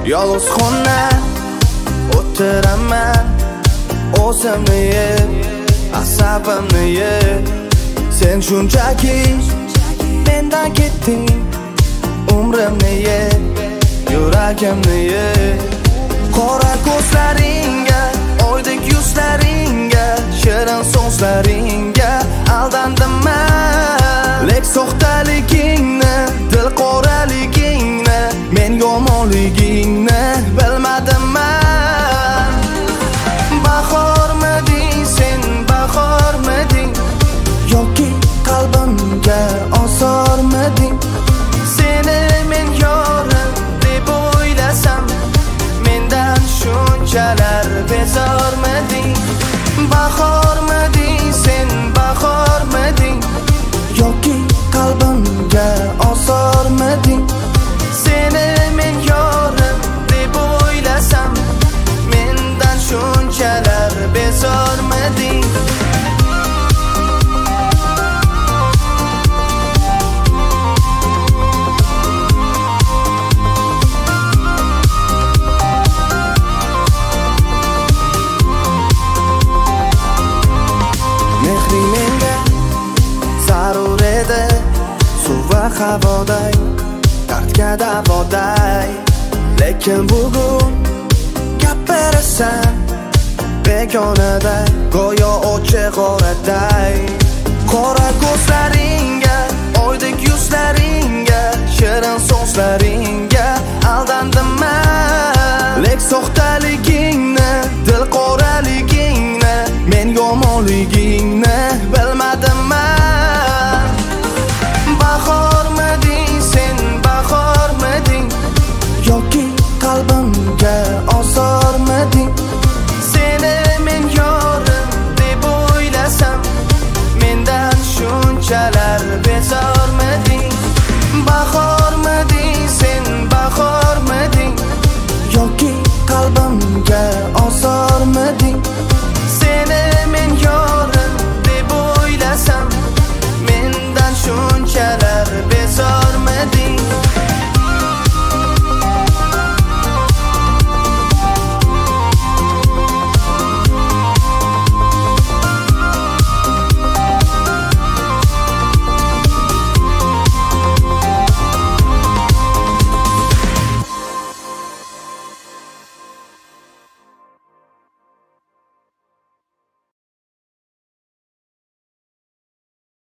Yolg'iz xona o'tiraman, o'zimni yeb, asabimni yeb. Sen shunchaki mendan ketding, umrimni yeb, yuragimni yeb. Qora ko'zlaringga, oydek yuzlaringga, shirin so'zlaringga aldandim men. Lek soxtaligingni, dil qoraligingni, men yomonligingni bilmadim men. Bahormiding sen, bahormiding, yoki qalbimga osarmiding? Seni men yorim deb o'ylasam, mendan shunchalar bezormiding? Bahormiding sen, bahormiding, yoki qalbimga osarmiding? Seni men yorim deb o'ylasam, mendan shunchalar bezormiding? Mehring menga zarur edi, suv va havoday, dardga davoday. Lekin bugun gapirasan begonaday, go'yo ochiq oraday. Qora ko'zlaringga, oydek yuzlaringga, shirin so'zlaringga aldandim men. Lek soxta